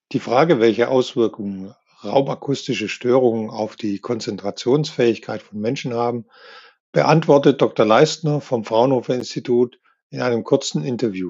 Die Frage, welche Auswirkungen raumakustische Störungen auf die Konzentrationsfähigkeit von Menschen haben, beantwortet Dr. Leistner vom Fraunhofer Institut in einem kurzen Interview.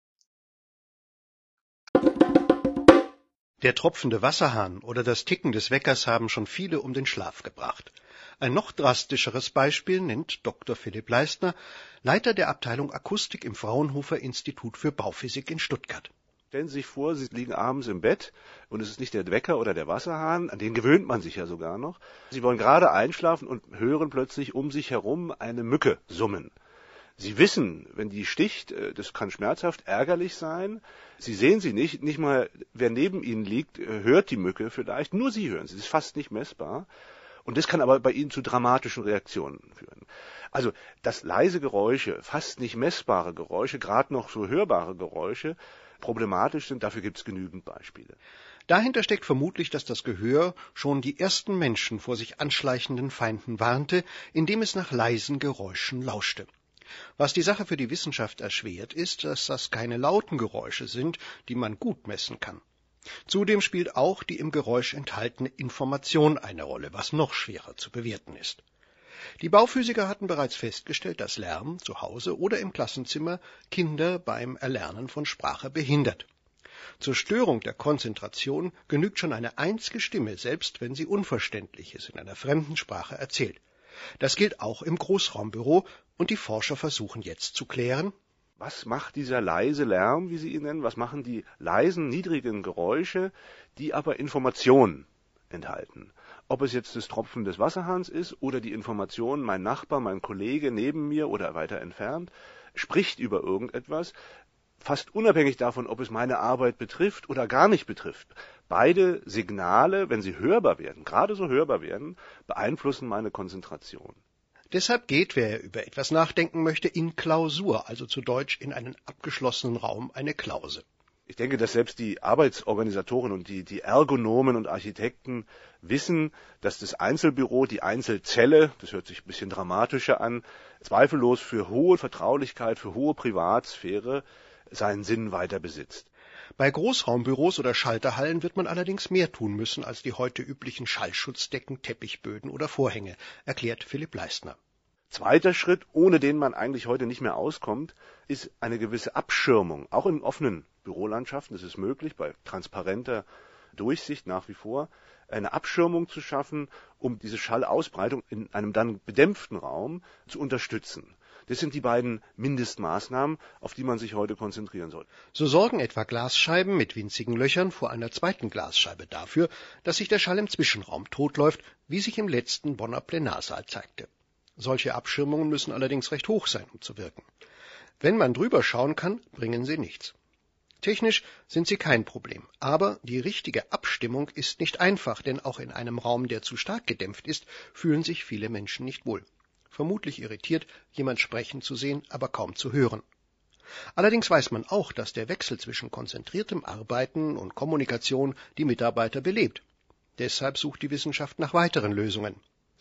Der tropfende Wasserhahn oder das Ticken des Weckers haben schon viele um den Schlaf gebracht. Ein noch drastischeres Beispiel nennt Dr. Philipp Leistner, Leiter der Abteilung Akustik im Fraunhofer Institut für Bauphysik in Stuttgart. Stellen Sie sich vor, Sie liegen abends im Bett und es ist nicht der Wecker oder der Wasserhahn, an den gewöhnt man sich ja sogar noch. Sie wollen gerade einschlafen und hören plötzlich um sich herum eine Mücke summen. Sie wissen, wenn die sticht, das kann schmerzhaft, ärgerlich sein. Sie sehen sie nicht, nicht mal wer neben Ihnen liegt, hört die Mücke vielleicht, nur Sie hören sie, das ist fast nicht messbar. Und das kann aber bei Ihnen zu dramatischen Reaktionen führen. Also, dass leise Geräusche, fast nicht messbare Geräusche, gerade noch so hörbare Geräusche, problematisch sind, dafür gibt es genügend Beispiele. Dahinter steckt vermutlich, dass das Gehör schon die ersten Menschen vor sich anschleichenden Feinden warnte, indem es nach leisen Geräuschen lauschte. Was die Sache für die Wissenschaft erschwert, ist, dass das keine lauten Geräusche sind, die man gut messen kann. Zudem spielt auch die im Geräusch enthaltene Information eine Rolle, was noch schwerer zu bewerten ist. Die Bauphysiker hatten bereits festgestellt, dass Lärm zu Hause oder im Klassenzimmer Kinder beim Erlernen von Sprache behindert. Zur Störung der Konzentration genügt schon eine einzige Stimme, selbst wenn sie Unverständliches in einer fremden Sprache erzählt. Das gilt auch im Großraumbüro, und die Forscher versuchen jetzt zu klären: Was macht dieser leise Lärm, wie Sie ihn nennen? Was machen die leisen, niedrigen Geräusche, die aber Informationen enthalten? Ob es jetzt das Tropfen des Wasserhahns ist oder die Information, mein Nachbar, mein Kollege neben mir oder weiter entfernt, spricht über irgendetwas, fast unabhängig davon, ob es meine Arbeit betrifft oder gar nicht betrifft. Beide Signale, wenn sie hörbar werden, gerade so hörbar werden, beeinflussen meine Konzentration. Deshalb geht, wer über etwas nachdenken möchte, in Klausur, also zu Deutsch in einen abgeschlossenen Raum, eine Klause. Ich denke, dass selbst die Arbeitsorganisatoren und die Ergonomen und Architekten wissen, dass das Einzelbüro, die Einzelzelle, das hört sich ein bisschen dramatischer an, zweifellos für hohe Vertraulichkeit, für hohe Privatsphäre seinen Sinn weiter besitzt. Bei Großraumbüros oder Schalterhallen wird man allerdings mehr tun müssen als die heute üblichen Schallschutzdecken, Teppichböden oder Vorhänge, erklärt Philipp Leistner. Zweiter Schritt, ohne den man eigentlich heute nicht mehr auskommt, ist eine gewisse Abschirmung. Auch in offenen Bürolandschaften ist es möglich, bei transparenter Durchsicht nach wie vor, eine Abschirmung zu schaffen, um diese Schallausbreitung in einem dann gedämpften Raum zu unterstützen. Das sind die beiden Mindestmaßnahmen, auf die man sich heute konzentrieren soll. So sorgen etwa Glasscheiben mit winzigen Löchern vor einer zweiten Glasscheibe dafür, dass sich der Schall im Zwischenraum totläuft, wie sich im letzten Bonner Plenarsaal zeigte. Solche Abschirmungen müssen allerdings recht hoch sein, um zu wirken. Wenn man drüber schauen kann, bringen sie nichts. Technisch sind sie kein Problem, aber die richtige Abstimmung ist nicht einfach, denn auch in einem Raum, der zu stark gedämpft ist, fühlen sich viele Menschen nicht wohl. Vermutlich irritiert, jemand sprechen zu sehen, aber kaum zu hören. Allerdings weiß man auch, dass der Wechsel zwischen konzentriertem Arbeiten und Kommunikation die Mitarbeiter belebt. Deshalb sucht die Wissenschaft nach weiteren Lösungen.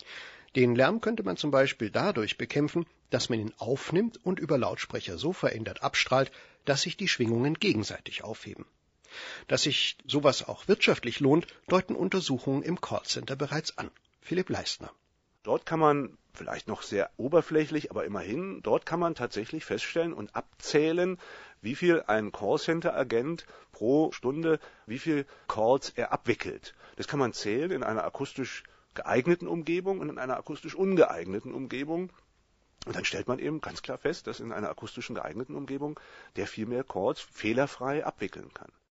Den Lärm könnte man zum Beispiel dadurch bekämpfen, dass man ihn aufnimmt und über Lautsprecher so verändert abstrahlt, dass sich die Schwingungen gegenseitig aufheben. Dass sich sowas auch wirtschaftlich lohnt, deuten Untersuchungen im Callcenter bereits an. Philipp Leistner. Dort kann man, vielleicht noch sehr oberflächlich, aber immerhin, dort kann man tatsächlich feststellen und abzählen, wie viel ein Callcenter-Agent pro Stunde, wie viel Calls er abwickelt. Das kann man zählen in einer akustisch geeigneten Umgebung und in einer akustisch ungeeigneten Umgebung. Und dann stellt man eben ganz klar fest, dass in einer akustischen geeigneten Umgebung der viel mehr Calls fehlerfrei abwickeln kann.